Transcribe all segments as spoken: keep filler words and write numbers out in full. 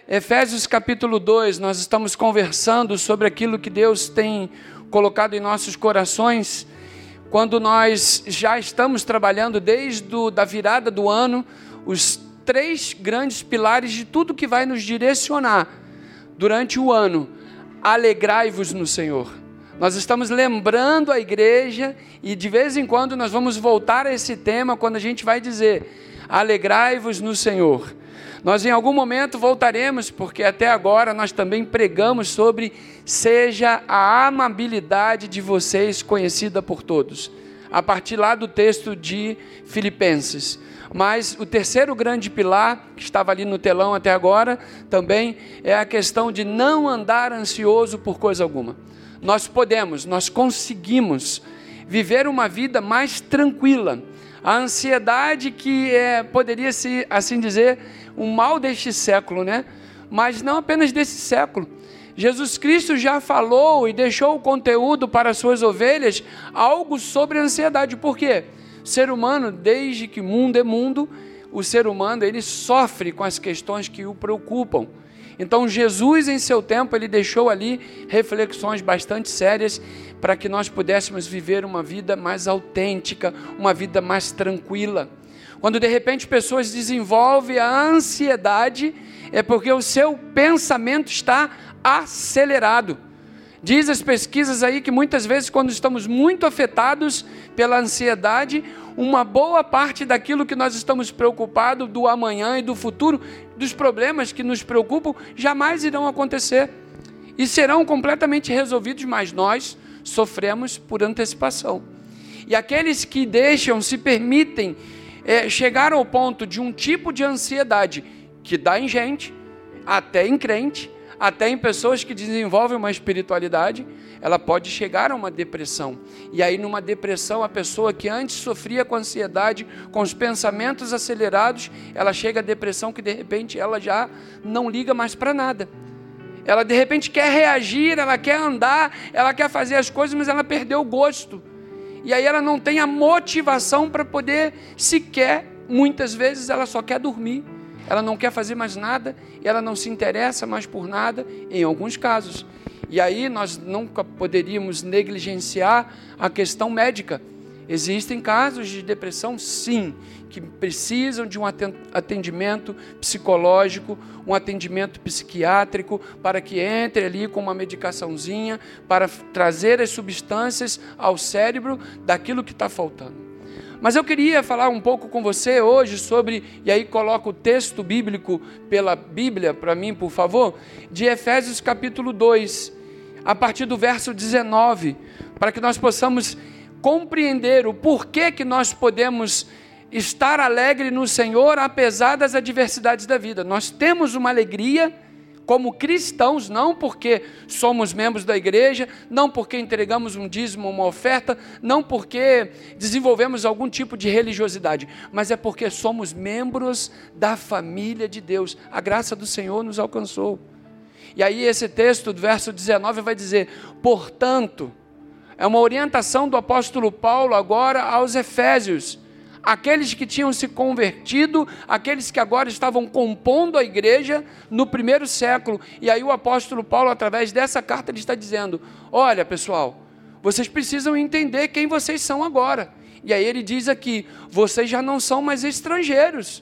Efésios capítulo dois, nós estamos conversando sobre aquilo que Deus tem colocado em nossos corações, quando nós já estamos trabalhando desde o, da virada do ano, os três grandes pilares de tudo que vai nos direcionar durante o ano. Alegrai-vos no Senhor. Nós estamos lembrando a igreja e de vez em quando nós vamos voltar a esse tema quando a gente vai dizer, alegrai-vos no Senhor. Nós em algum momento voltaremos, porque até agora nós também pregamos sobre seja a amabilidade de vocês conhecida por todos, a partir lá do texto de Filipenses. Mas o terceiro grande pilar, que estava ali no telão até agora, também é a questão de não andar ansioso por coisa alguma. Nós podemos, nós conseguimos viver uma vida mais tranquila. A ansiedade que é, poderia se assim dizer, um mal deste século, né? Mas não apenas desse século. Jesus Cristo já falou e deixou o conteúdo para as suas ovelhas, algo sobre a ansiedade. Por quê? O ser humano, desde que mundo é mundo, o ser humano ele sofre com as questões que o preocupam. Então Jesus em seu tempo, ele deixou ali reflexões bastante sérias para que nós pudéssemos viver uma vida mais autêntica, uma vida mais tranquila. Quando de repente pessoas desenvolvem a ansiedade, é porque o seu pensamento está acelerado. Diz as pesquisas aí que muitas vezes quando estamos muito afetados pela ansiedade, uma boa parte daquilo que nós estamos preocupados do amanhã e do futuro, dos problemas que nos preocupam, jamais irão acontecer e serão completamente resolvidos, mas nós sofremos por antecipação. E aqueles que deixam, se permitem é, chegar ao ponto de um tipo de ansiedade que dá em gente, até em crente, até em pessoas que desenvolvem uma espiritualidade, ela pode chegar a uma depressão. E aí numa depressão, a pessoa que antes sofria com ansiedade, com os pensamentos acelerados, ela chega à depressão que de repente ela já não liga mais para nada. Ela de repente quer reagir, ela quer andar, ela quer fazer as coisas, mas ela perdeu o gosto. E aí ela não tem a motivação para poder sequer, muitas vezes ela só quer dormir. Ela não quer fazer mais nada, ela não se interessa mais por nada, em alguns casos. E aí nós nunca poderíamos negligenciar a questão médica. Existem casos de depressão, sim, que precisam de um atendimento psicológico, um atendimento psiquiátrico, para que entre ali com uma medicaçãozinha, para trazer as substâncias ao cérebro daquilo que está faltando. Mas eu queria falar um pouco com você hoje sobre, e aí coloca o texto bíblico pela Bíblia para mim, por favor, de Efésios capítulo dois, a partir do verso dezenove, para que nós possamos compreender o porquê que nós podemos estar alegre no Senhor, apesar das adversidades da vida. Nós temos uma alegria como cristãos, não porque somos membros da igreja, não porque entregamos um dízimo, uma oferta, não porque desenvolvemos algum tipo de religiosidade, mas é porque somos membros da família de Deus. A graça do Senhor nos alcançou. E aí esse texto do verso dezenove vai dizer, portanto, é uma orientação do apóstolo Paulo agora aos Efésios, aqueles que tinham se convertido, aqueles que agora estavam compondo a igreja no primeiro século. E aí o apóstolo Paulo, através dessa carta, ele está dizendo, olha pessoal, vocês precisam entender quem vocês são agora. E aí ele diz aqui, vocês já não são mais estrangeiros.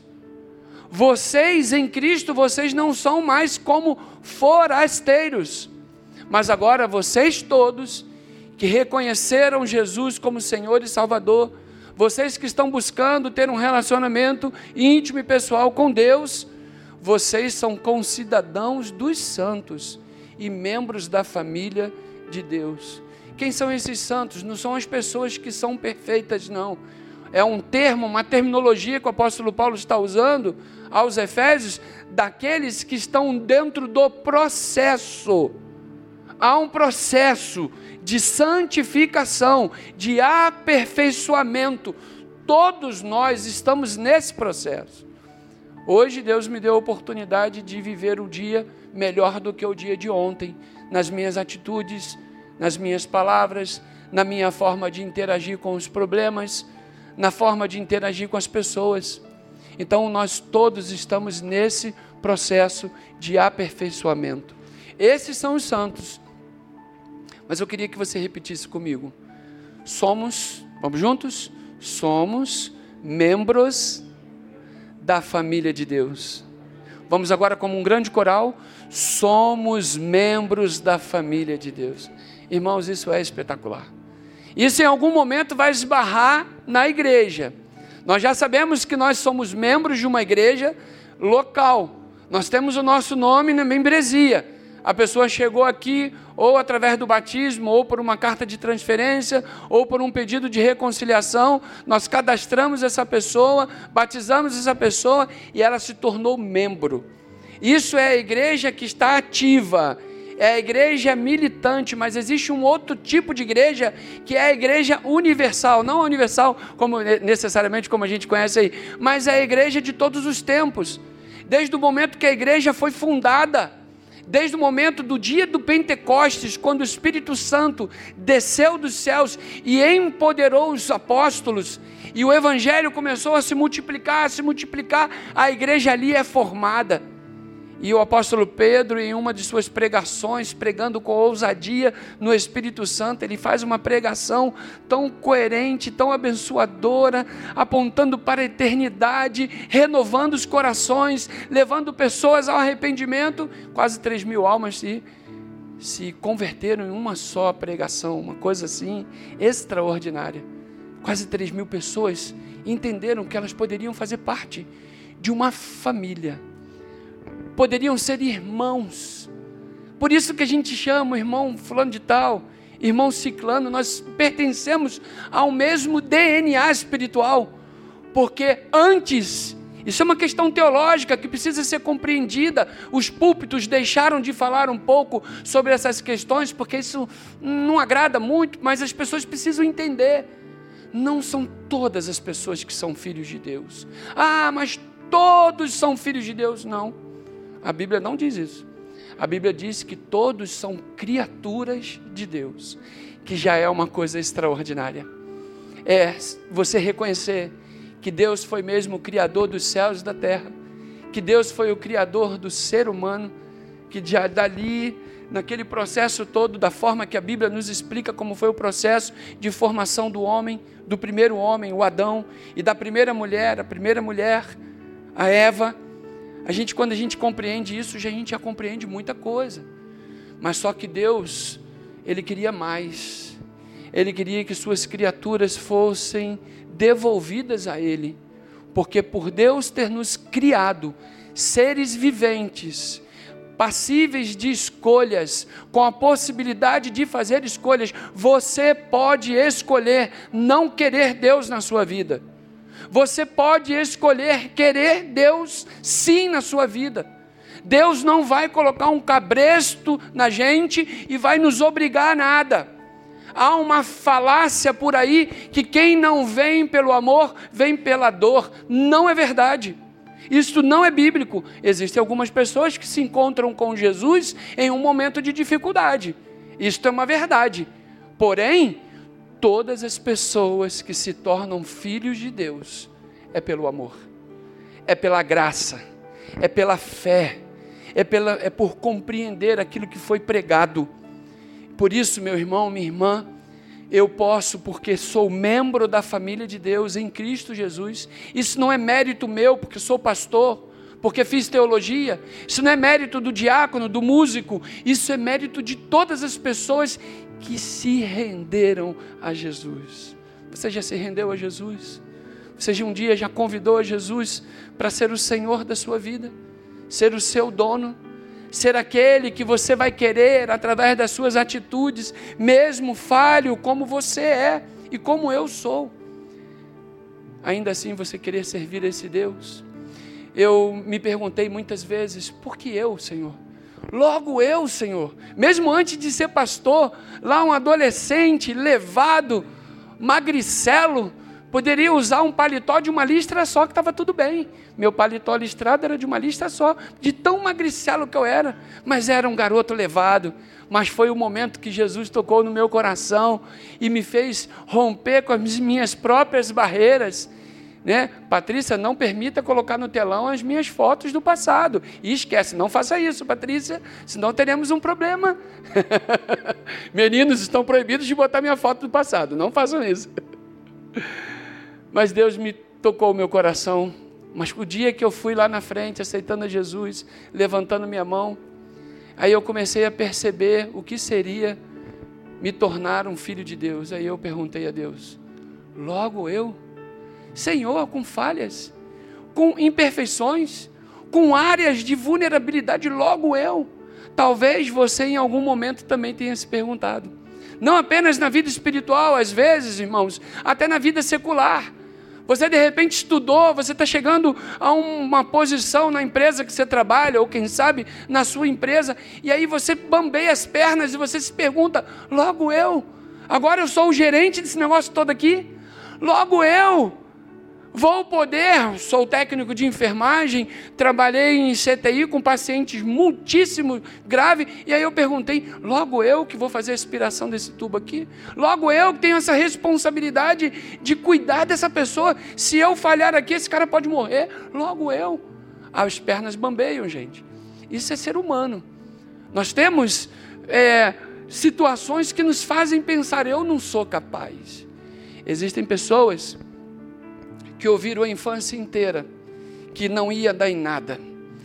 Vocês em Cristo, vocês não são mais como forasteiros. Mas agora vocês todos que reconheceram Jesus como Senhor e Salvador, vocês que estão buscando ter um relacionamento íntimo e pessoal com Deus, vocês são concidadãos dos santos e membros da família de Deus. Quem são esses santos? Não são as pessoas que são perfeitas, não. É um termo, uma terminologia que o apóstolo Paulo está usando aos Efésios, daqueles que estão dentro do processo. Há um processo de santificação, de aperfeiçoamento. Todos nós estamos nesse processo. Hoje Deus me deu a oportunidade de viver o dia melhor do que o dia de ontem, nas minhas atitudes, nas minhas palavras, na minha forma de interagir com os problemas, na forma de interagir com as pessoas. Então nós todos estamos nesse processo de aperfeiçoamento. Esses são os santos. Mas eu queria que você repetisse comigo. Somos, vamos juntos? Somos membros da família de Deus. Vamos agora como um grande coral. Somos membros da família de Deus. Irmãos, isso é espetacular. Isso em algum momento vai esbarrar na igreja. Nós já sabemos que nós somos membros de uma igreja local. Nós temos o nosso nome na membresia. A pessoa chegou aqui ou através do batismo, ou por uma carta de transferência, ou por um pedido de reconciliação. Nós cadastramos essa pessoa, batizamos essa pessoa e ela se tornou membro. Isso é a igreja que está ativa, é a igreja militante, mas existe um outro tipo de igreja que é a igreja universal, não a universal como, necessariamente como a gente conhece aí, mas é a igreja de todos os tempos, desde o momento que a igreja foi fundada, desde o momento do dia do Pentecostes, quando o Espírito Santo desceu dos céus e empoderou os apóstolos, e o evangelho começou a se multiplicar, a se multiplicar, a igreja ali é formada. E o apóstolo Pedro, em uma de suas pregações, pregando com ousadia no Espírito Santo, ele faz uma pregação tão coerente, tão abençoadora, apontando para a eternidade, renovando os corações, levando pessoas ao arrependimento. Quase três mil almas se, se converteram em uma só pregação, uma coisa assim extraordinária. Quase três mil pessoas entenderam que elas poderiam fazer parte de uma família. Poderiam ser irmãos. Por isso que a gente chama o irmão fulano de tal, irmão ciclano, nós pertencemos ao mesmo D N A espiritual, porque antes, isso é uma questão teológica que precisa ser compreendida, os púlpitos deixaram de falar um pouco sobre essas questões, porque isso não agrada muito, mas as pessoas precisam entender, não são todas as pessoas que são filhos de Deus. Ah, mas todos são filhos de Deus. Não. A Bíblia não diz isso. A Bíblia diz que todos são criaturas de Deus, que já é uma coisa extraordinária. É você reconhecer que Deus foi mesmo o Criador dos céus e da terra, que Deus foi o Criador do ser humano, que já dali, naquele processo todo, da forma que a Bíblia nos explica como foi o processo de formação do homem, do primeiro homem, o Adão, e da primeira mulher, a primeira mulher, a Eva. A gente, quando a gente compreende isso, já a gente já compreende muita coisa. Mas só que Deus, Ele queria mais. Ele queria que suas criaturas fossem devolvidas a Ele. Porque por Deus ter nos criado seres viventes, passíveis de escolhas, com a possibilidade de fazer escolhas, você pode escolher não querer Deus na sua vida. Você pode escolher querer Deus sim na sua vida. Deus não vai colocar um cabresto na gente e vai nos obrigar a nada. Há uma falácia por aí que quem não vem pelo amor, vem pela dor. Não é verdade. Isso não é bíblico. Existem algumas pessoas que se encontram com Jesus em um momento de dificuldade. Isto é uma verdade. Porém, todas as pessoas que se tornam filhos de Deus é pelo amor, é pela graça, é pela fé, é, pela, é por compreender aquilo que foi pregado. Por isso, meu irmão, minha irmã, eu posso, porque sou membro da família de Deus em Cristo Jesus. Isso não é mérito meu, porque sou pastor, porque fiz teologia. Isso não é mérito do diácono, do músico. Isso é mérito de todas as pessoas que se renderam a Jesus. Você já se rendeu a Jesus? Você já um dia já convidou a Jesus para ser o Senhor da sua vida? Ser o seu dono? Ser aquele que você vai querer através das suas atitudes, mesmo falho como você é e como eu sou? Ainda assim você querer servir a esse Deus? Eu me perguntei muitas vezes, por que eu, Senhor? Logo eu, Senhor, mesmo antes de ser pastor, lá um adolescente, levado, magricelo, poderia usar um paletó de uma listra só que estava tudo bem. Meu paletó listrado era de uma listra só, de tão magricelo que eu era, mas era um garoto levado. Mas foi o momento que Jesus tocou no meu coração e me fez romper com as minhas próprias barreiras, né? Patrícia, não permita colocar no telão as minhas fotos do passado. E esquece, não faça isso, Patrícia, senão teremos um problema. Meninos estão proibidos de botar minha foto do passado, não façam isso. Mas Deus me tocou o meu coração. Mas o dia que eu fui lá na frente, aceitando a Jesus, levantando minha mão, aí eu comecei a perceber o que seria me tornar um filho de Deus. Aí eu perguntei a Deus, logo eu? Senhor, com falhas, com imperfeições, com áreas de vulnerabilidade, logo eu. Talvez você em algum momento também tenha se perguntado. Não apenas na vida espiritual, às vezes, irmãos, até na vida secular. Você de repente estudou, você está chegando a uma posição na empresa que você trabalha, ou quem sabe na sua empresa, e aí você bambeia as pernas e você se pergunta, logo eu? Agora eu sou o gerente desse negócio todo aqui? Logo eu? Vou poder, sou técnico de enfermagem, trabalhei em C T I com pacientes muitíssimo graves, e aí eu perguntei, logo eu que vou fazer a aspiração desse tubo aqui? Logo eu que tenho essa responsabilidade de cuidar dessa pessoa? Se eu falhar aqui, esse cara pode morrer? Logo eu? As pernas bambeiam, gente. Isso é ser humano. Nós temos é, situações que nos fazem pensar, eu não sou capaz. Existem pessoas que ouviram a infância inteira que não ia dar em nada.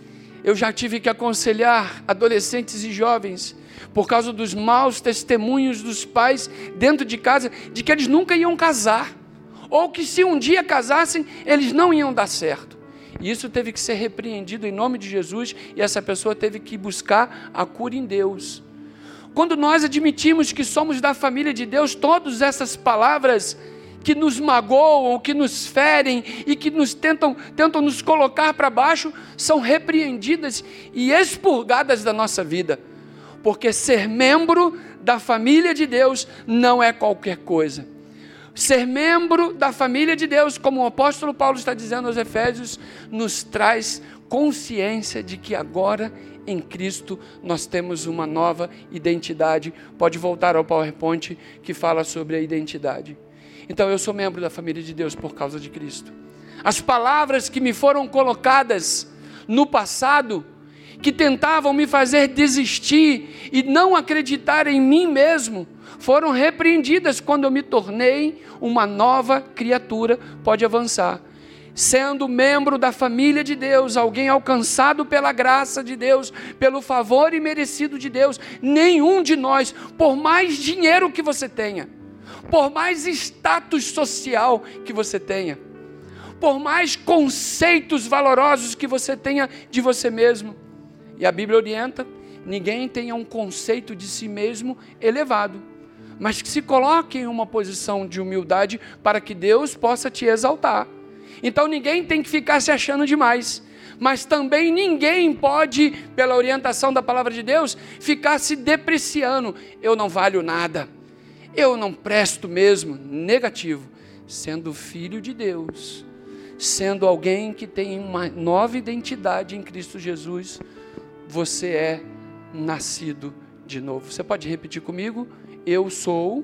Eu já tive que aconselhar adolescentes e jovens por causa dos maus testemunhos dos pais dentro de casa, de que eles nunca iam casar, ou que se um dia casassem, eles não iam dar certo. E isso teve que ser repreendido em nome de Jesus, e essa pessoa teve que buscar a cura em Deus. Quando nós admitimos que somos da família de Deus, todas essas palavras que nos magoam, que nos ferem e que nos tentam, tentam nos colocar para baixo, são repreendidas e expurgadas da nossa vida. Porque ser membro da família de Deus não é qualquer coisa. Ser membro da família de Deus, como o apóstolo Paulo está dizendo aos Efésios, nos traz consciência de que agora em Cristo nós temos uma nova identidade. Pode voltar ao PowerPoint que fala sobre a identidade. Então eu sou membro da família de Deus por causa de Cristo. As palavras que me foram colocadas no passado, que tentavam me fazer desistir e não acreditar em mim mesmo, foram repreendidas quando eu me tornei uma nova criatura. Pode avançar. Sendo membro da família de Deus, alguém alcançado pela graça de Deus, pelo favor imerecido de Deus, nenhum de nós, por mais dinheiro que você tenha, por mais status social que você tenha, por mais conceitos valorosos que você tenha de você mesmo, e a Bíblia orienta, ninguém tenha um conceito de si mesmo elevado, mas que se coloque em uma posição de humildade para que Deus possa te exaltar. Então ninguém tem que ficar se achando demais, mas também ninguém pode, pela orientação da palavra de Deus, ficar se depreciando. Eu não valho nada, eu não presto mesmo. Negativo. Sendo filho de Deus, sendo alguém que tem uma nova identidade em Cristo Jesus, você é nascido de novo. Você pode repetir comigo? Eu sou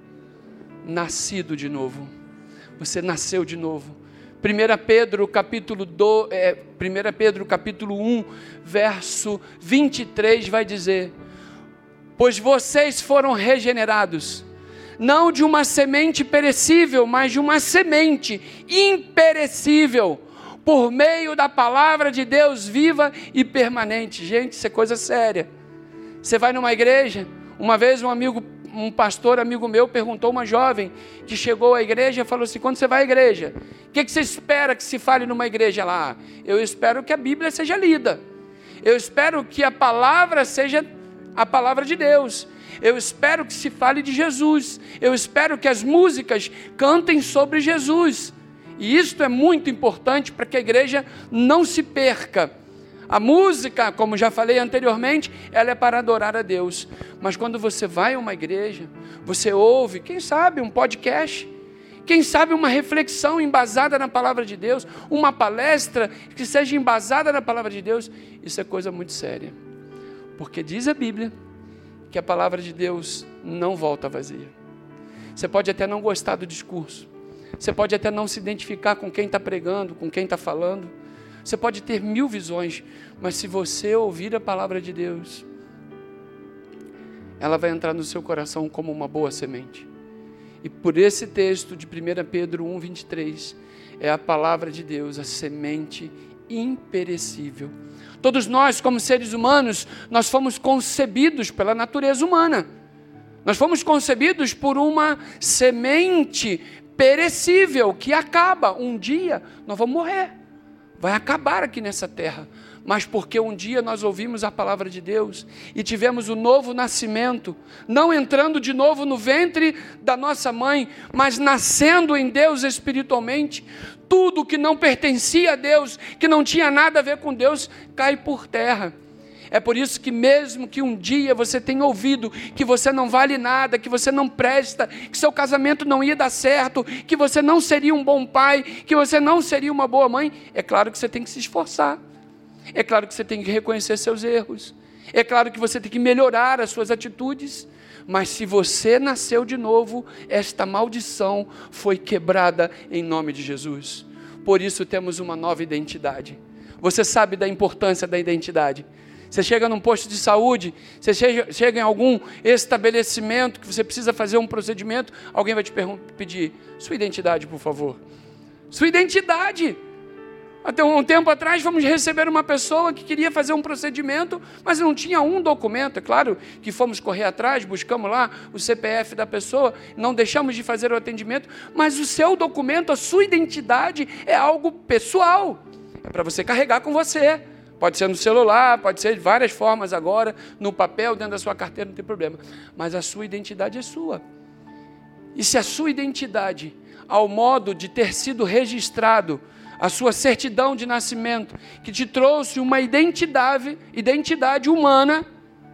nascido de novo. Você nasceu de novo. primeira Pedro capítulo, do, é, primeira Pedro capítulo um, verso vinte e três vai dizer: pois vocês foram regenerados, não de uma semente perecível, mas de uma semente imperecível, por meio da palavra de Deus viva e permanente. Gente, isso é coisa séria. Você vai numa igreja, uma vez um amigo, um pastor amigo meu perguntou a uma jovem que chegou à igreja e falou assim: quando você vai à igreja, o que, que você espera que se fale numa igreja lá? Eu espero que a Bíblia seja lida, eu espero que a palavra seja a palavra de Deus, eu espero que se fale de Jesus, eu espero que as músicas cantem sobre Jesus, e isto é muito importante para que a igreja não se perca. A música, como já falei anteriormente, ela é para adorar a Deus. Mas quando você vai a uma igreja, você ouve, quem sabe, um podcast, quem sabe uma reflexão embasada na palavra de Deus, uma palestra que seja embasada na palavra de Deus, isso é coisa muito séria. Porque diz a Bíblia que a palavra de Deus não volta vazia. Você pode até não gostar do discurso, Você pode até não se identificar com quem está pregando, com quem está falando. Você pode ter mil visões, mas se você ouvir a palavra de Deus, ela vai entrar no seu coração como uma boa semente. E por esse texto de primeira Pedro um, vinte e três, é a palavra de Deus, a semente imperecível. Todos nós, como seres humanos, nós fomos concebidos pela natureza humana. Nós fomos concebidos por uma semente perecível, que acaba. Um dia nós vamos morrer. Vai acabar aqui nessa terra. Mas porque um dia nós ouvimos a palavra de Deus e tivemos o novo nascimento, não entrando de novo no ventre da nossa mãe, mas nascendo em Deus espiritualmente, tudo que não pertencia a Deus, que não tinha nada a ver com Deus, cai por terra. É por isso que mesmo que um dia você tenha ouvido que você não vale nada, que você não presta, que seu casamento não ia dar certo, que você não seria um bom pai, que você não seria uma boa mãe, é claro que você tem que se esforçar. É claro que você tem que reconhecer seus erros. É claro que você tem que melhorar as suas atitudes. Mas se você nasceu de novo, esta maldição foi quebrada em nome de Jesus. Por isso temos uma nova identidade. Você sabe da importância da identidade. Você chega num posto de saúde, você chega, chega em algum estabelecimento que você precisa fazer um procedimento, alguém vai te pedir, sua identidade, por favor. Sua identidade. Até um tempo atrás, fomos receber uma pessoa que queria fazer um procedimento, mas não tinha um documento. É claro que fomos correr atrás, buscamos lá o C P F da pessoa, não deixamos de fazer o atendimento, mas o seu documento, a sua identidade é algo pessoal. É para você carregar com você. Pode ser no celular, pode ser de várias formas agora, no papel, dentro da sua carteira, não tem problema. Mas a sua identidade é sua. E se a sua identidade, ao modo de ter sido registrado, a sua certidão de nascimento, que te trouxe uma identidade, identidade humana,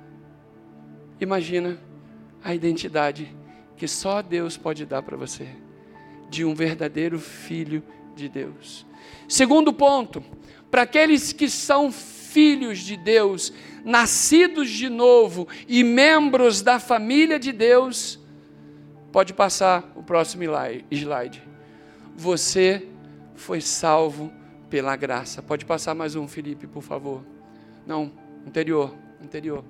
imagina a identidade que só Deus pode dar para você, de um verdadeiro filho de Deus. Segundo ponto, para aqueles que são filhos de Deus, nascidos de novo e membros da família de Deus, pode passar o próximo slide. Você foi salvo pela graça. Pode passar mais um, Felipe, por favor. Não, anterior, anterior.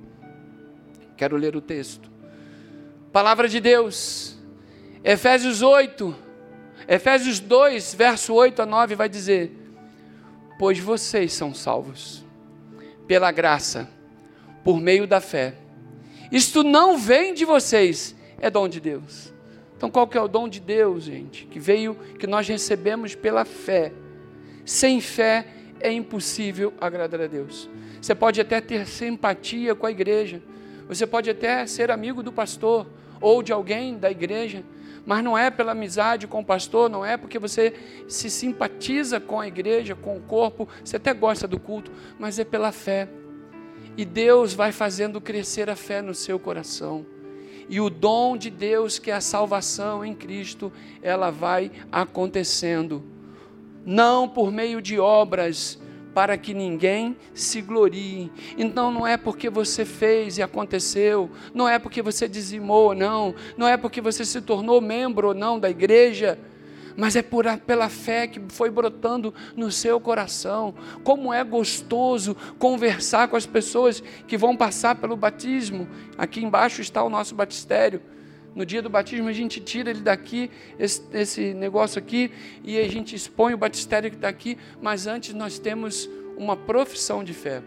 Quero ler o texto. Palavra de Deus, Efésios oito, Efésios dois, verso oito a nove, vai dizer: pois vocês são salvos pela graça, por meio da fé. Isto não vem de vocês, é dom de Deus. Então qual que é o dom de Deus, gente? Que veio, que nós recebemos pela fé. Sem fé é impossível agradar a Deus. Você pode até ter simpatia com a igreja, você pode até ser amigo do pastor ou de alguém da igreja, mas não é pela amizade com o pastor, não é porque você se simpatiza com a igreja, com o corpo, você até gosta do culto, mas é pela fé. E Deus vai fazendo crescer a fé no seu coração. E o dom de Deus, que é a salvação em Cristo, ela vai acontecendo. Não por meio de obras, para que ninguém se glorie. Então não é porque você fez e aconteceu, não é porque você dizimou ou não, não é porque você se tornou membro ou não da igreja, mas é por, pela fé que foi brotando no seu coração. Como é gostoso conversar com as pessoas que vão passar pelo batismo. Aqui embaixo está o nosso batistério. No dia do batismo a gente tira ele daqui, esse, esse negócio aqui, e a gente expõe o batistério daqui, mas antes nós temos uma profissão de fé.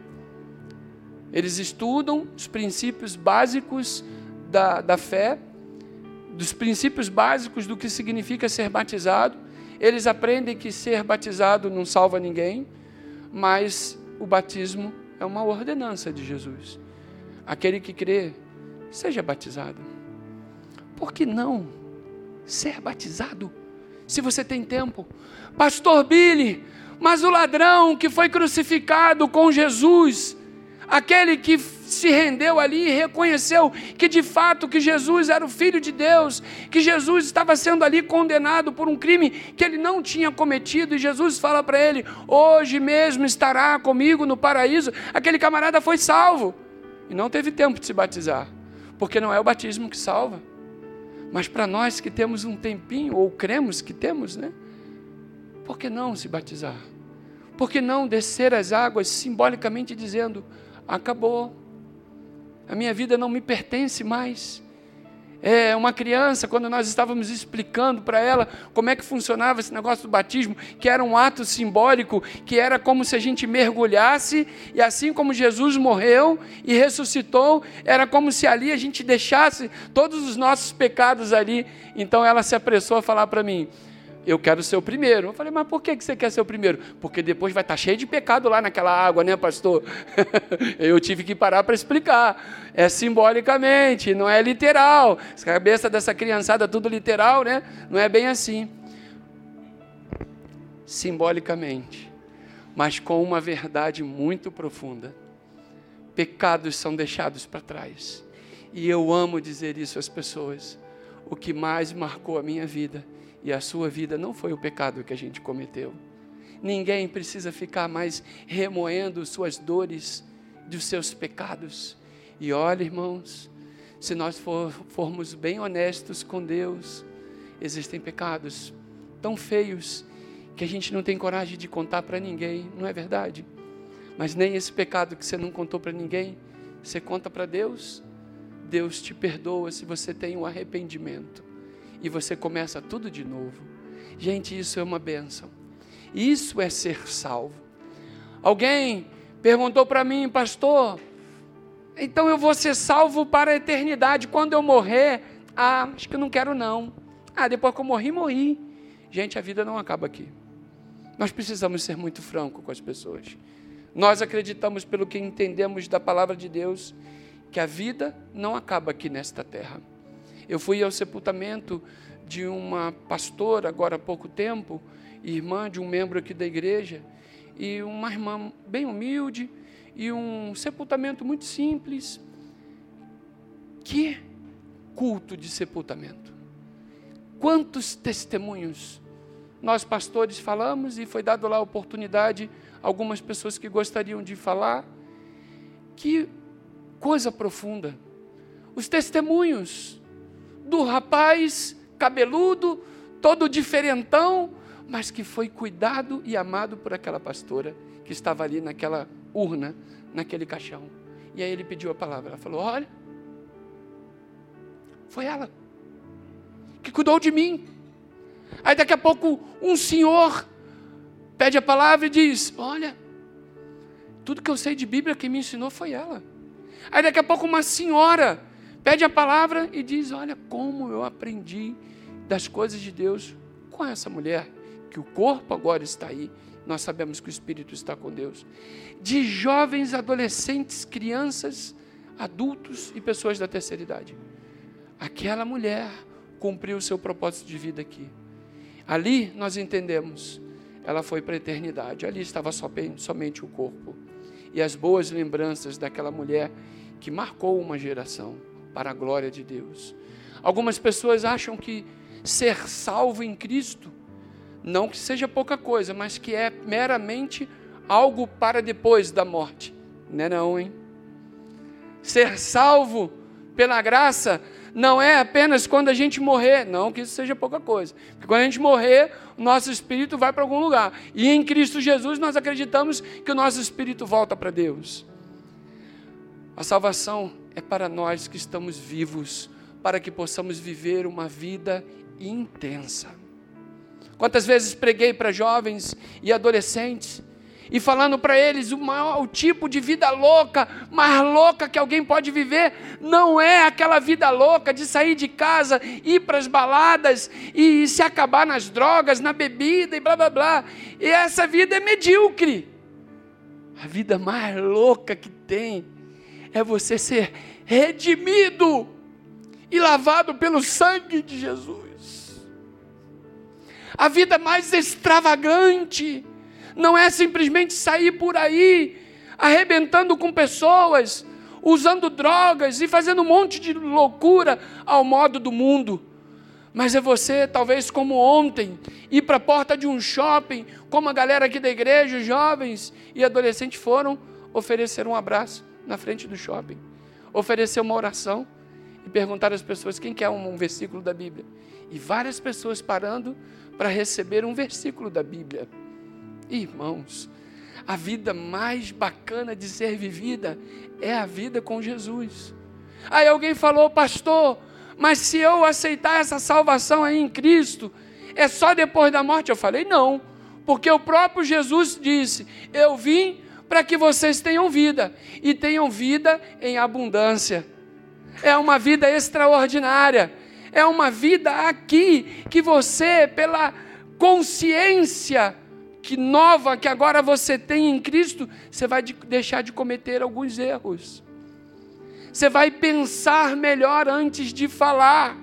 Eles estudam os princípios básicos da, da fé, dos princípios básicos do que significa ser batizado. Eles aprendem que ser batizado não salva ninguém, mas o batismo é uma ordenança de Jesus. Aquele que crê, seja batizado. Por que não ser batizado? Se você tem tempo. Pastor Billy, mas o ladrão que foi crucificado com Jesus, aquele que se rendeu ali e reconheceu que de fato que Jesus era o Filho de Deus, que Jesus estava sendo ali condenado por um crime que ele não tinha cometido, e Jesus fala para ele, hoje mesmo estará comigo no paraíso. Aquele camarada foi salvo e não teve tempo de se batizar, porque não é o batismo que salva, Mas para nós que temos um tempinho, ou cremos que temos, né? Por que não se batizar? Por que não descer as águas simbolicamente dizendo, acabou, a minha vida não me pertence mais. É, uma criança, quando nós estávamos explicando para ela como é que funcionava esse negócio do batismo, que era um ato simbólico, que era como se a gente mergulhasse, e assim como Jesus morreu e ressuscitou, era como se ali a gente deixasse todos os nossos pecados ali. Então ela se apressou a falar para mim, eu quero ser o primeiro. Eu falei, mas por que você quer ser o primeiro? Porque depois vai estar cheio de pecado lá naquela água, né, pastor? Eu tive que parar para explicar. É simbolicamente, não é literal. A cabeça dessa criançada tudo literal, né? Não é bem assim. Simbolicamente, mas com uma verdade muito profunda. Pecados são deixados para trás. E eu amo dizer isso às pessoas. O que mais marcou a minha vida e a sua vida não foi o pecado que a gente cometeu. Ninguém precisa ficar mais remoendo suas dores dos seus pecados. E olha, irmãos, se nós for, formos bem honestos com Deus, existem pecados tão feios que a gente não tem coragem de contar para ninguém, não é verdade? Mas nem esse pecado que você não contou para ninguém, você conta para Deus, Deus te perdoa se você tem um arrependimento. E você começa tudo de novo. Gente, isso é uma bênção. Isso é ser salvo. Alguém perguntou para mim, pastor, então eu vou ser salvo para a eternidade. Quando eu morrer, ah, acho que eu não quero não. Ah, depois que eu morri, morri. Gente, a vida não acaba aqui. Nós precisamos ser muito francos com as pessoas. Nós acreditamos, pelo que entendemos da palavra de Deus, que a vida não acaba aqui nesta terra. Eu fui ao sepultamento de uma pastora, agora há pouco tempo, irmã de um membro aqui da igreja, e uma irmã bem humilde, e um sepultamento muito simples. Que culto de sepultamento! Quantos testemunhos nós pastores falamos, e foi dado lá a oportunidade, algumas pessoas que gostariam de falar. Que coisa profunda! Os testemunhos do rapaz cabeludo, todo diferentão, mas que foi cuidado e amado por aquela pastora que estava ali naquela urna, naquele caixão. E aí ele pediu a palavra. Ela falou, olha, foi ela que cuidou de mim. Aí daqui a pouco um senhor pede a palavra e diz, olha, tudo que eu sei de Bíblia, quem me ensinou foi ela. Aí daqui a pouco uma senhora pede a palavra e diz, olha como eu aprendi das coisas de Deus com essa mulher, que o corpo agora está aí, nós sabemos que o Espírito está com Deus. De jovens, adolescentes, crianças, adultos e pessoas da terceira idade. Aquela mulher cumpriu o seu propósito de vida aqui. Ali nós entendemos, ela foi para a eternidade, ali estava somente o corpo. E as boas lembranças daquela mulher que marcou uma geração, para a glória de Deus. Algumas pessoas acham que ser salvo em Cristo, não que seja pouca coisa, mas que é meramente algo para depois da morte. Não é não, hein? Ser salvo pela graça não é apenas quando a gente morrer, não que isso seja pouca coisa. Porque quando a gente morrer, o nosso espírito vai para algum lugar. E em Cristo Jesus nós acreditamos que o nosso espírito volta para Deus. A salvação é para nós que estamos vivos, para que possamos viver uma vida intensa. Quantas vezes preguei para jovens e adolescentes, e falando para eles, o, maior, o tipo de vida louca, mais louca que alguém pode viver, não é aquela vida louca de sair de casa, ir para as baladas, e se acabar nas drogas, na bebida, e blá blá blá. E essa vida é medíocre. A vida mais louca que tem, é você ser redimido e lavado pelo sangue de Jesus. A vida mais extravagante não é simplesmente sair por aí, arrebentando com pessoas, usando drogas e fazendo um monte de loucura ao modo do mundo. Mas é você, talvez como ontem, ir para a porta de um shopping, como a galera aqui da igreja, jovens e adolescentes foram, oferecer um abraço na frente do shopping, oferecer uma oração, e perguntar às pessoas quem quer um, um versículo da Bíblia. E várias pessoas parando para receber um versículo da Bíblia. Irmãos, a vida mais bacana de ser vivida é a vida com Jesus. Aí alguém falou, pastor, mas se eu aceitar essa salvação aí em Cristo, é só depois da morte? Eu falei, não, porque o próprio Jesus disse, eu vim para que vocês tenham vida, e tenham vida em abundância. É uma vida extraordinária, é uma vida aqui, que você, pela consciência que nova que agora você tem em Cristo, você vai de, deixar de cometer alguns erros. Você vai pensar melhor antes de falar.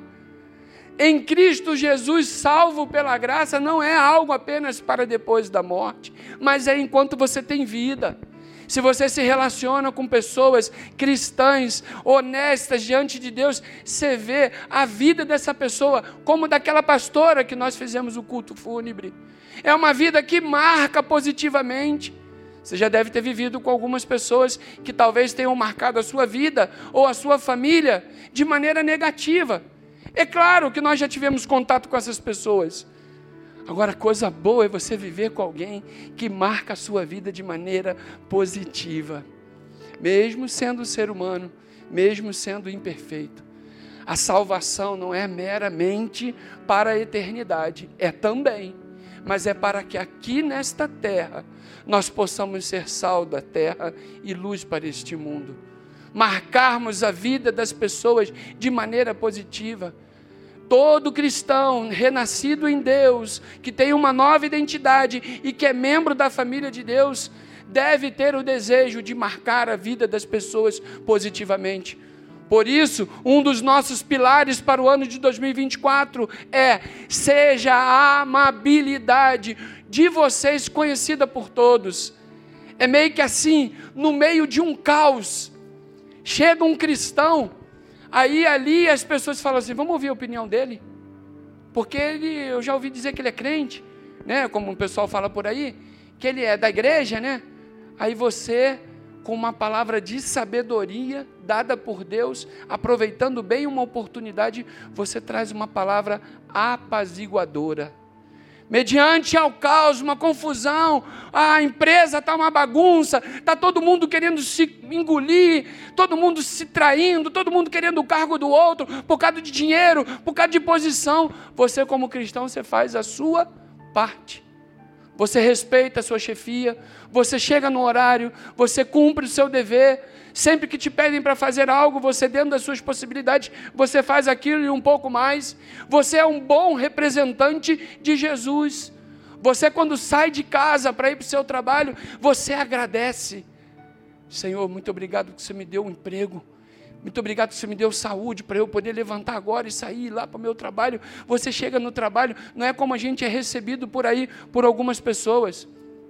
Em Cristo Jesus, salvo pela graça, não é algo apenas para depois da morte, mas é enquanto você tem vida. Se você se relaciona com pessoas cristãs, honestas diante de Deus, você vê a vida dessa pessoa, como daquela pastora que nós fizemos o culto fúnebre. É uma vida que marca positivamente. Você já deve ter vivido com algumas pessoas que talvez tenham marcado a sua vida ou a sua família de maneira negativa. É claro que nós já tivemos contato com essas pessoas. Agora, coisa boa é você viver com alguém que marca a sua vida de maneira positiva. Mesmo sendo ser humano, mesmo sendo imperfeito. A salvação não é meramente para a eternidade, é também. Mas é para que aqui nesta terra, nós possamos ser sal da terra e luz para este mundo. Marcarmos a vida das pessoas de maneira positiva. Todo cristão renascido em Deus, que tem uma nova identidade e que é membro da família de Deus, deve ter o desejo de marcar a vida das pessoas positivamente. Por isso, um dos nossos pilares para o ano de dois mil e vinte e quatro é: seja a amabilidade de vocês conhecida por todos. É meio que assim, no meio de um caos, chega um cristão, aí ali as pessoas falam assim, vamos ouvir a opinião dele? Porque ele, eu já ouvi dizer que ele é crente, né? Como o pessoal fala por aí, que ele é da igreja, né? Aí você, com uma palavra de sabedoria dada por Deus, aproveitando bem uma oportunidade, você traz uma palavra apaziguadora. Mediante ao caos, uma confusão, a empresa está uma bagunça, está todo mundo querendo se engolir, todo mundo se traindo, todo mundo querendo o cargo do outro, por causa de dinheiro, por causa de posição. Você, como cristão, você faz a sua parte. Você respeita a sua chefia, você chega no horário, você cumpre o seu dever. Sempre que te pedem para fazer algo, você, dentro das suas possibilidades, você faz aquilo e um pouco mais. Você é um bom representante de Jesus. Você, quando sai de casa para ir para o seu trabalho, você agradece. Senhor, muito obrigado que você me deu um emprego. Muito obrigado que você me deu saúde para eu poder levantar agora e sair lá para o meu trabalho. Você chega no trabalho, não é como a gente é recebido por aí, por algumas pessoas.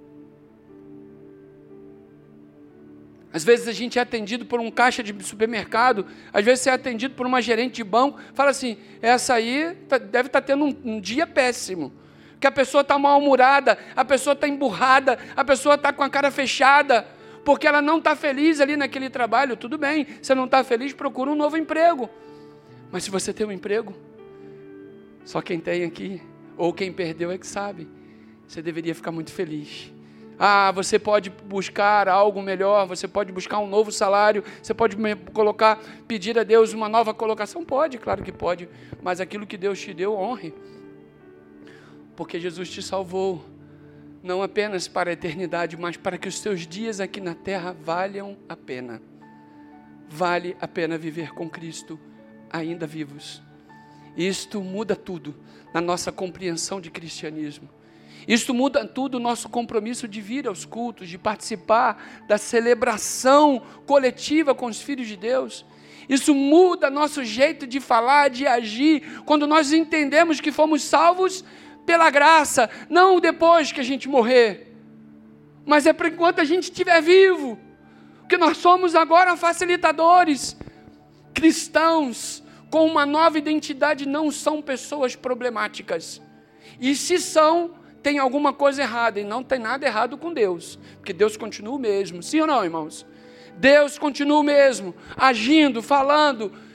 Às vezes a gente é atendido por um caixa de supermercado, às vezes você é atendido por uma gerente de banco, fala assim, essa aí deve estar tendo um, um dia péssimo, que a pessoa está mal-humorada, a pessoa está emburrada, a pessoa está com a cara fechada, porque ela não está feliz ali naquele trabalho. Tudo bem, você não está feliz, procura um novo emprego. Mas se você tem um emprego, só quem tem aqui, ou quem perdeu é que sabe, você deveria ficar muito feliz. Ah, você pode buscar algo melhor, você pode buscar um novo salário, você pode colocar, pedir a Deus uma nova colocação? Pode, claro que pode, mas aquilo que Deus te deu, honre. Porque Jesus te salvou, não apenas para a eternidade, mas para que os seus dias aqui na terra valham a pena. Vale a pena viver com Cristo ainda vivos. Isto muda tudo na nossa compreensão de cristianismo. Isto muda tudo o nosso compromisso de vir aos cultos, de participar da celebração coletiva com os filhos de Deus. Isso muda nosso jeito de falar, de agir, quando nós entendemos que fomos salvos pela graça, não depois que a gente morrer, mas é por enquanto a gente estiver vivo, que nós somos agora facilitadores. Cristãos com uma nova identidade não são pessoas problemáticas, e se são, tem alguma coisa errada, e não tem nada errado com Deus, porque Deus continua o mesmo, sim ou não, irmãos? Deus continua o mesmo, agindo, falando,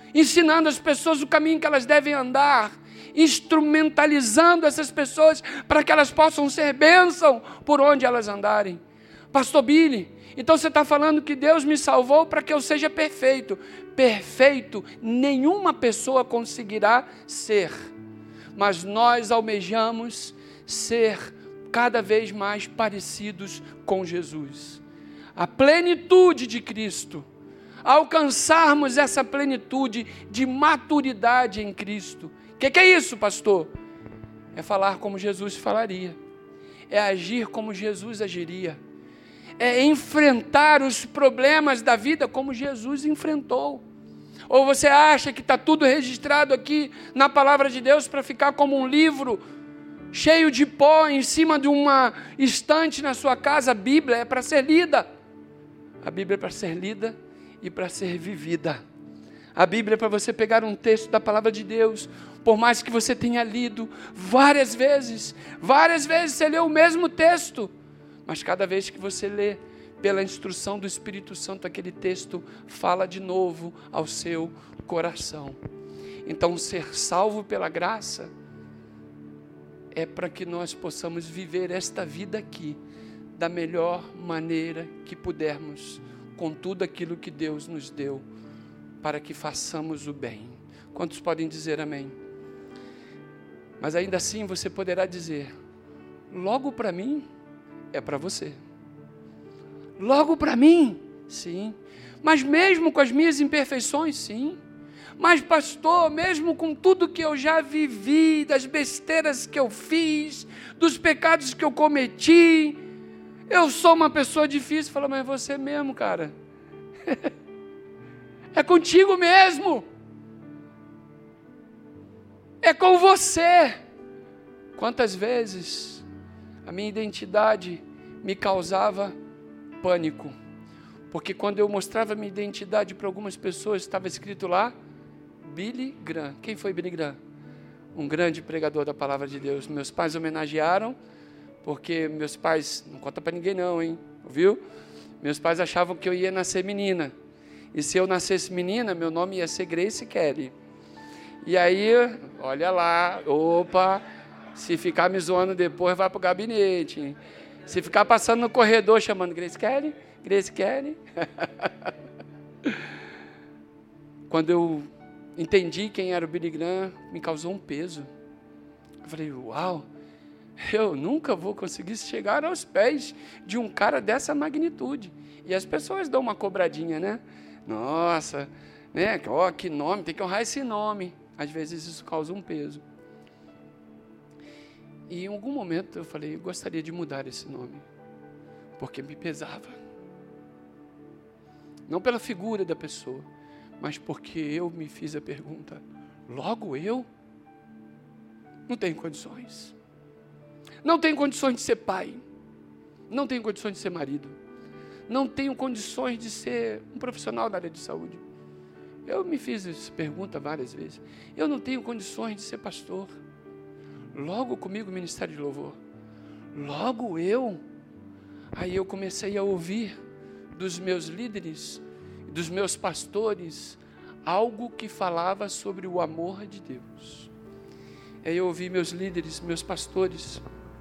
ensinando as pessoas o caminho que elas devem andar, instrumentalizando essas pessoas para que elas possam ser bênção por onde elas andarem. Pastor Billy, então você está falando que Deus me salvou para que eu seja perfeito. Perfeito nenhuma pessoa conseguirá ser, mas nós almejamos ser cada vez mais parecidos com Jesus. A plenitude de Cristo, alcançarmos essa plenitude de maturidade em Cristo. O que, que é isso, pastor? É falar como Jesus falaria, é agir como Jesus agiria, é enfrentar os problemas da vida como Jesus enfrentou. Ou você acha que está tudo registrado aqui na palavra de Deus para ficar como um livro cheio de pó em cima de uma estante na sua casa? A Bíblia é para ser lida. A Bíblia é para ser lida e para ser vivida. A Bíblia é para você pegar um texto da palavra de Deus, por mais que você tenha lido várias vezes, várias vezes você lê o mesmo texto, mas cada vez que você lê, pela instrução do Espírito Santo, aquele texto fala de novo ao seu coração. Então, ser salvo pela graça é para que nós possamos viver esta vida aqui da melhor maneira que pudermos, com tudo aquilo que Deus nos deu, para que façamos o bem. Quantos podem dizer amém? Mas ainda assim você poderá dizer, logo para mim é para você. Logo para mim, sim. Mas mesmo com as minhas imperfeições, sim. Mas pastor, mesmo com tudo que eu já vivi, das besteiras que eu fiz, dos pecados que eu cometi, eu sou uma pessoa difícil. Fala, mas é você mesmo, cara. É contigo mesmo. É com você. Quantas vezes a minha identidade me causava pânico, porque quando eu mostrava minha identidade para algumas pessoas, estava escrito lá, Billy Graham. Quem foi Billy Graham? Um grande pregador da palavra de Deus. Meus pais homenagearam, porque meus pais, não conta para ninguém não, hein? Ouviu? Meus pais achavam que eu ia nascer menina, e se eu nascesse menina, meu nome ia ser Grace Kelly. E aí, olha lá, opa, se ficar me zoando depois, vai para o gabinete, hein? Se ficar passando no corredor chamando Grace Kelly, Grace Kelly. Quando eu entendi quem era o Billy Graham, me causou um peso. Eu falei, uau, eu nunca vou conseguir chegar aos pés de um cara dessa magnitude. E as pessoas dão uma cobradinha, né? Nossa, né? Ó, que nome, tem que honrar esse nome. Às vezes isso causa um peso. E em algum momento eu falei, eu gostaria de mudar esse nome, porque me pesava. Não pela figura da pessoa, mas porque eu me fiz a pergunta, logo eu? Não tenho condições. Não tenho condições de ser pai. Não tenho condições de ser marido. Não tenho condições de ser um profissional da área de saúde. Eu me fiz essa pergunta várias vezes. Eu não tenho condições de ser pastor. Logo comigo, ministério de louvor. Logo eu. Aí eu comecei a ouvir dos meus líderes, dos meus pastores, algo que falava sobre o amor de Deus. Aí eu ouvi meus líderes, meus pastores,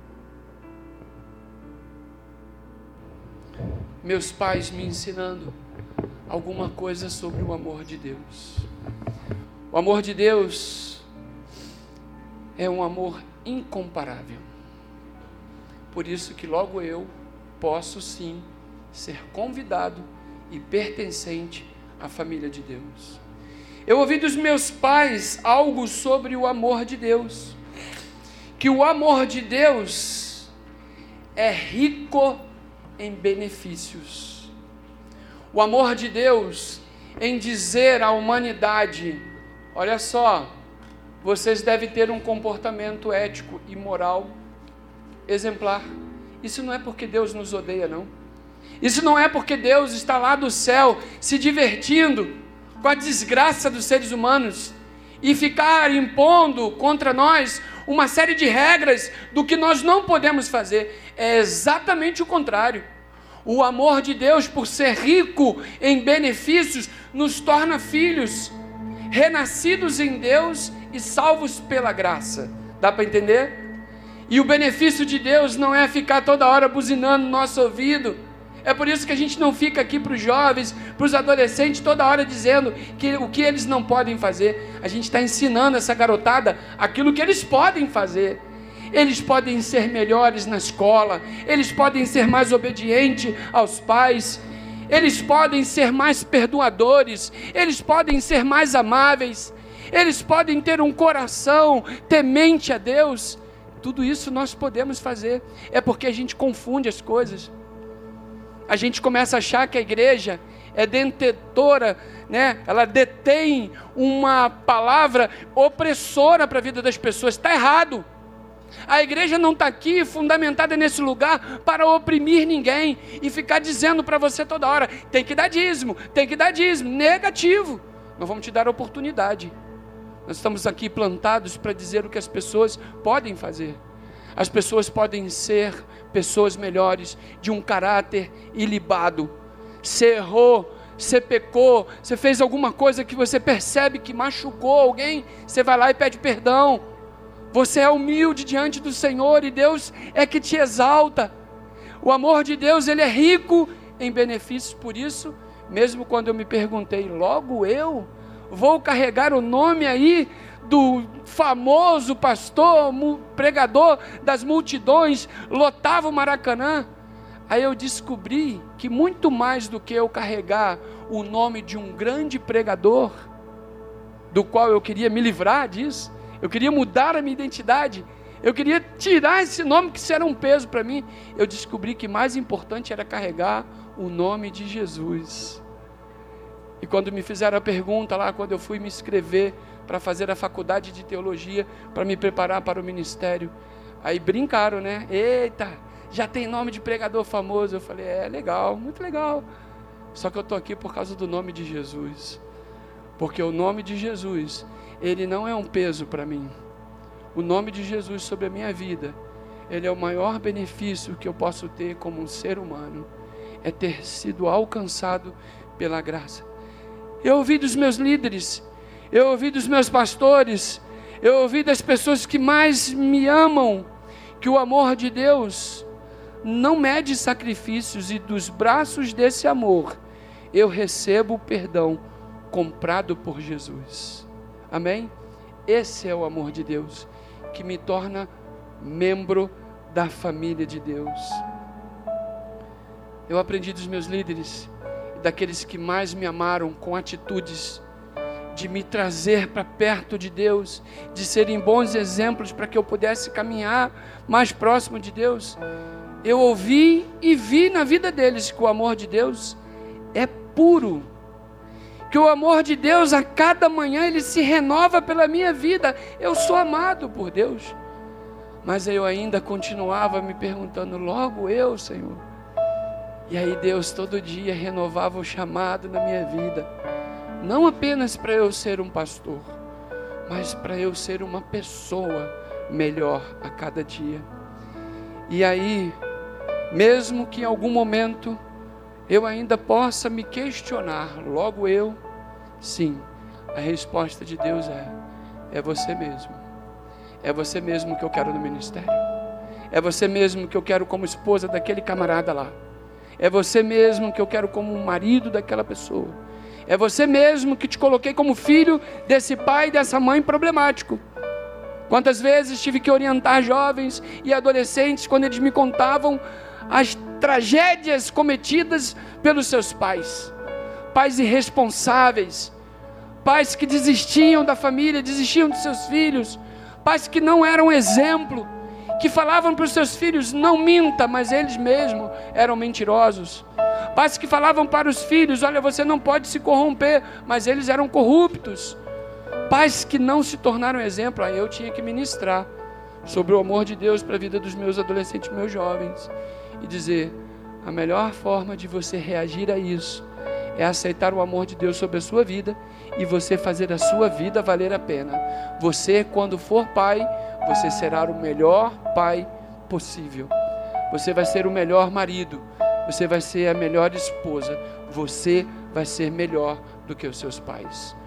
meus pais me ensinando alguma coisa sobre o amor de Deus. O amor de Deus é um amor incomparável. Por isso que logo eu posso sim ser convidado e pertencente à família de Deus. Eu ouvi dos meus pais algo sobre o amor de Deus, que o amor de Deus é rico em benefícios. O amor de Deus em dizer à humanidade, olha só, vocês devem ter um comportamento ético e moral exemplar. Isso não é porque Deus nos odeia, não. Isso não é porque Deus está lá do céu se divertindo com a desgraça dos seres humanos e ficar impondo contra nós uma série de regras do que nós não podemos fazer. É exatamente o contrário. O amor de Deus, por ser rico em benefícios, nos torna filhos, renascidos em Deus e salvos pela graça. Dá para entender? E o benefício de Deus não é ficar toda hora buzinando no nosso ouvido. É por isso que a gente não fica aqui para os jovens, para os adolescentes, toda hora dizendo que, o que eles não podem fazer. A gente está ensinando essa garotada aquilo que eles podem fazer. Eles podem ser melhores na escola, eles podem ser mais obedientes aos pais, eles podem ser mais perdoadores, eles podem ser mais amáveis, eles podem ter um coração temente a Deus. Tudo isso nós podemos fazer. É porque a gente confunde as coisas. A gente começa a achar que a igreja é detentora, né? Ela detém uma palavra opressora para a vida das pessoas. Está errado. A igreja não está aqui fundamentada nesse lugar para oprimir ninguém e ficar dizendo para você toda hora: tem que dar dízimo, tem que dar dízimo. Negativo. Nós vamos te dar oportunidade. Nós estamos aqui plantados para dizer o que as pessoas podem fazer. As pessoas podem ser pessoas melhores, de um caráter ilibado. Você errou, você pecou, você fez alguma coisa que você percebe que machucou alguém, você vai lá e pede perdão. Você é humilde diante do Senhor e Deus é que te exalta. O amor de Deus, ele é rico em benefícios. Por isso, mesmo quando eu me perguntei, logo eu vou carregar o nome aí do famoso pastor, pregador das multidões, lotava o Maracanã. Aí eu descobri que muito mais do que eu carregar o nome de um grande pregador, do qual eu queria me livrar disso, eu queria mudar a minha identidade, eu queria tirar esse nome que isso era um peso para mim, eu descobri que mais importante era carregar o nome de Jesus. E quando me fizeram a pergunta lá, quando eu fui me inscrever para fazer a faculdade de teologia, para me preparar para o ministério, aí brincaram, né? Eita, já tem nome de pregador famoso. Eu falei, é legal, muito legal. Só que eu estou aqui por causa do nome de Jesus. Porque o nome de Jesus, ele não é um peso para mim. O nome de Jesus sobre a minha vida, ele é o maior benefício que eu posso ter como um ser humano. É ter sido alcançado pela graça. Eu ouvi dos meus líderes, eu ouvi dos meus pastores, eu ouvi das pessoas que mais me amam, que o amor de Deus não mede sacrifícios, e dos braços desse amor eu recebo o perdão comprado por Jesus. Amém? Esse é o amor de Deus que me torna membro da família de Deus. Eu aprendi dos meus líderes, daqueles que mais me amaram, com atitudes de me trazer para perto de Deus, de serem bons exemplos para que eu pudesse caminhar mais próximo de Deus. Eu ouvi e vi na vida deles que o amor de Deus é puro, que o amor de Deus a cada manhã ele se renova pela minha vida. Eu sou amado por Deus, mas eu ainda continuava me perguntando, logo eu, Senhor. E aí Deus todo dia renovava o chamado na minha vida, não apenas para eu ser um pastor, mas para eu ser uma pessoa melhor a cada dia. E aí, mesmo que em algum momento eu ainda possa me questionar, logo eu, sim, a resposta de Deus é, é você mesmo. É você mesmo que eu quero no ministério. É você mesmo que eu quero como esposa daquele camarada lá. É você mesmo que eu quero como um marido daquela pessoa. É você mesmo que te coloquei como filho desse pai e dessa mãe problemático. Quantas vezes tive que orientar jovens e adolescentes quando eles me contavam as tragédias cometidas pelos seus pais. Pais irresponsáveis, pais que desistiam da família, desistiam dos seus filhos, pais que não eram exemplo, que falavam para os seus filhos, não minta, mas eles mesmos eram mentirosos. Pais que falavam para os filhos, olha, você não pode se corromper, mas eles eram corruptos. Pais que não se tornaram exemplo. Aí eu tinha que ministrar sobre o amor de Deus para a vida dos meus adolescentes, meus jovens, e dizer, a melhor forma de você reagir a isso é aceitar o amor de Deus sobre a sua vida e você fazer a sua vida valer a pena. Você, quando for pai, você será o melhor pai possível. Você vai ser o melhor marido. Você vai ser a melhor esposa. Você vai ser melhor do que os seus pais.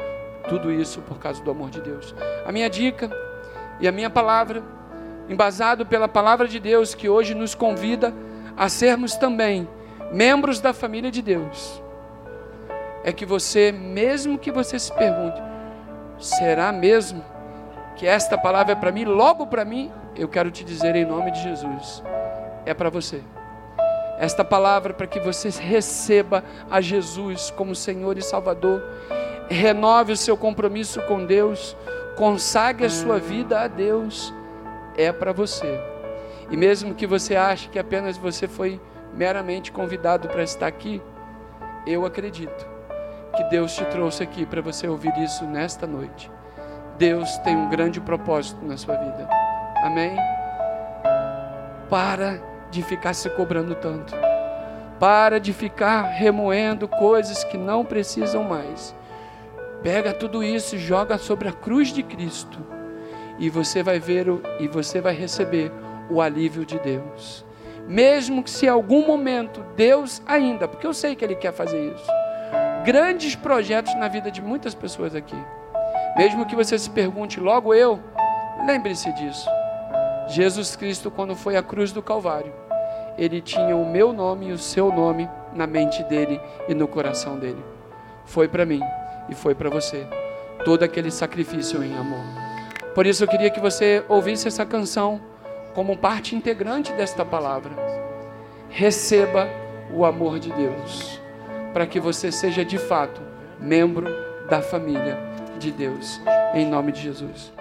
tudo isso por causa do amor de Deus. A minha dica e a minha palavra, embasado pela palavra de Deus, que hoje nos convida a sermos também membros da família de Deus, é que você, mesmo que você se pergunte, será mesmo que esta palavra é para mim, logo para mim? Eu quero te dizer em nome de Jesus, é para você. Esta palavra é para que você receba a Jesus como Senhor e Salvador, renove o seu compromisso com Deus, consagre a sua vida a Deus, é para você. E mesmo que você ache que apenas você foi meramente convidado para estar aqui, eu acredito que Deus te trouxe aqui para você ouvir isso nesta noite. Deus tem um grande propósito na sua vida. Amém? Para de ficar se cobrando tanto. Para de ficar remoendo coisas que não precisam mais. Pega tudo isso e joga sobre a cruz de Cristo. E você vai ver o, e você vai receber o alívio de Deus. Mesmo que se em algum momento Deus ainda, porque eu sei que Ele quer fazer isso, grandes projetos na vida de muitas pessoas aqui. Mesmo que você se pergunte, logo eu, lembre-se disso. Jesus Cristo, quando foi à cruz do Calvário, Ele tinha o meu nome e o seu nome na mente dele e no coração dele. Foi para mim e foi para você. Todo aquele sacrifício em amor. Por isso eu queria que você ouvisse essa canção como parte integrante desta palavra. Receba o amor de Deus, para que você seja de fato membro da família de Deus, em nome de Jesus.